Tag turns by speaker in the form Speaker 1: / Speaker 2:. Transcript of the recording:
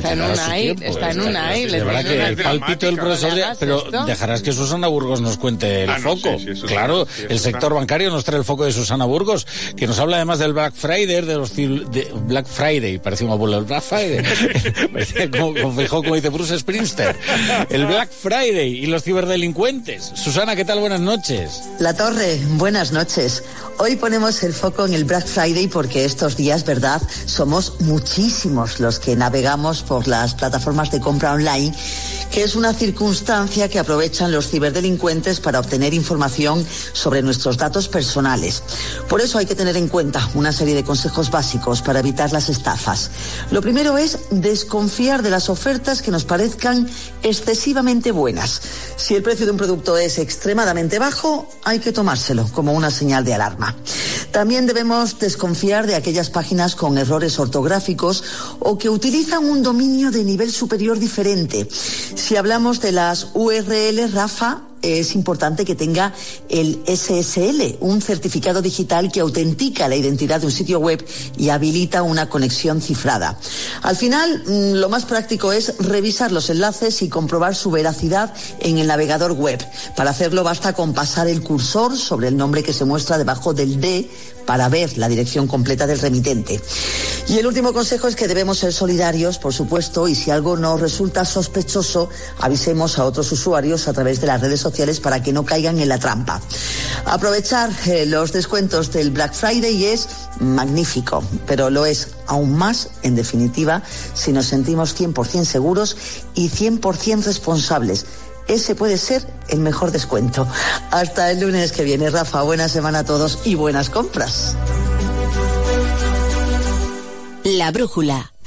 Speaker 1: está en una y
Speaker 2: de verdad que el pálpito del profesor, pero dejarás que Susana Burgos nos cuente el foco. Sí, claro, el sector bancario nos trae el foco de Susana Burgos, que nos habla además del Black Friday, Black Friday, parecía un abuelo, el Black Friday, como dice Bruce Springsteen, el Black Friday y los ciberdelincuentes. Susana, ¿qué tal? Buenas noches.
Speaker 3: La Torre, buenas noches. Hoy ponemos el foco en el Black Friday porque estos días, ¿verdad?, somos muchísimos los que navegamos por las plataformas de compra online, que es una circunstancia que aprovechan los ciberdelincuentes para obtener información sobre nuestros datos personales. Por eso hay que tener en cuenta una serie de consejos básicos para evitar las estafas. Lo primero es desconfiar de las ofertas que nos parezcan excesivamente buenas. Si el precio de un producto es extremadamente bajo, hay que tomárselo como una señal de alarma. También debemos desconfiar de aquellas páginas con errores ortográficos o que utilizan un dominio de nivel superior diferente. Si hablamos de las URL, Rafa, es importante que tenga el SSL, un certificado digital que autentica la identidad de un sitio web y habilita una conexión cifrada. Al final, lo más práctico es revisar los enlaces y comprobar su veracidad en el navegador web. Para hacerlo basta con pasar el cursor sobre el nombre que se muestra debajo del D para ver la dirección completa del remitente. Y el último consejo es que debemos ser solidarios, por supuesto, y si algo nos resulta sospechoso, avisemos a otros usuarios a través de las redes sociales para que no caigan en la trampa. Aprovechar los descuentos del Black Friday es magnífico, pero lo es aún más, en definitiva, si nos sentimos 100% seguros y 100% responsables. Ese puede ser el mejor descuento. Hasta el lunes que viene, Rafa. Buena semana a todos y buenas compras.
Speaker 4: La Brújula.